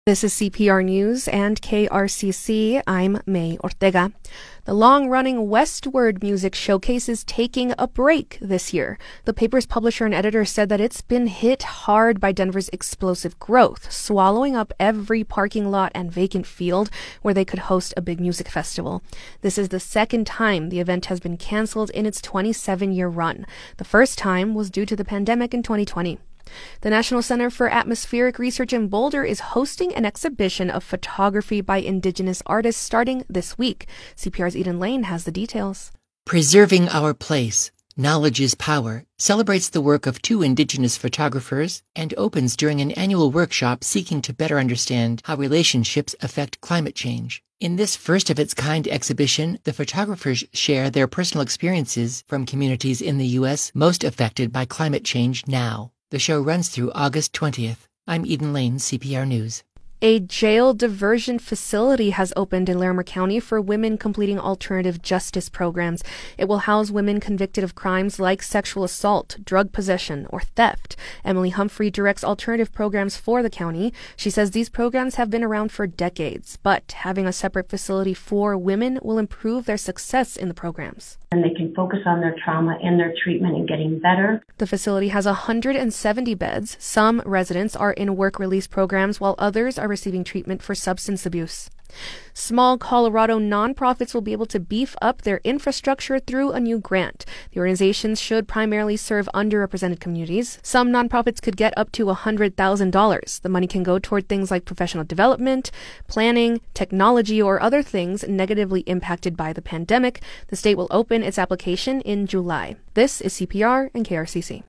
This is CPR News and KRCC. I'm May Ortega. The long-running Westward Music Showcase is taking a break this year. The paper's publisher and editor said that it's been hit hard by Denver's explosive growth, swallowing up every parking lot and vacant field where they could host a big music festival. This is the second time the event has been canceled in its 27-year run. The first time was due to the pandemic in 2020. The National Center for Atmospheric Research in Boulder is hosting an exhibition of photography by Indigenous artists starting this week. CPR's Eden Lane has the details. Preserving Our Place, Knowledge is Power celebrates the work of two Indigenous photographers and opens during an annual workshop seeking to better understand how relationships affect climate change. In this first-of-its-kind exhibition, the photographers share their personal experiences from communities in the U.S. most affected by climate change now. The show runs through August 20th. I'm Eden Lane, CPR News. A jail diversion facility has opened in Larimer County for women completing alternative justice programs. It will house women convicted of crimes like sexual assault, drug possession, or theft. Emily Humphrey directs alternative programs for the county. She says these programs have been around for decades, but having a separate facility for women will improve their success in the programs. And they can focus on their trauma and their treatment and getting better. The facility has 170 beds. Some residents are in work release programs while others are receiving treatment for substance abuse. Small Colorado nonprofits will be able to beef up their infrastructure through a new grant. The organizations should primarily serve underrepresented communities. Some nonprofits could get up to $100,000. The money can go toward things like professional development, planning, technology, or other things negatively impacted by the pandemic. The state will open its application in July. This is CPR and KRCC.